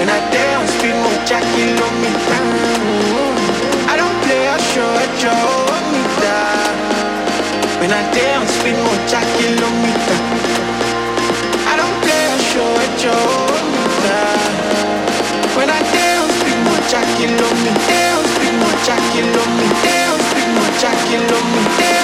When I dance, speed mucha kilómetros. I don't play a show at your meter. When I dance, speed mucha kilómetros. I don't play a show at your meter. When I dance, speed mucha kilómetros. Speed mucha kilómetros. Speed mucha kilómetros.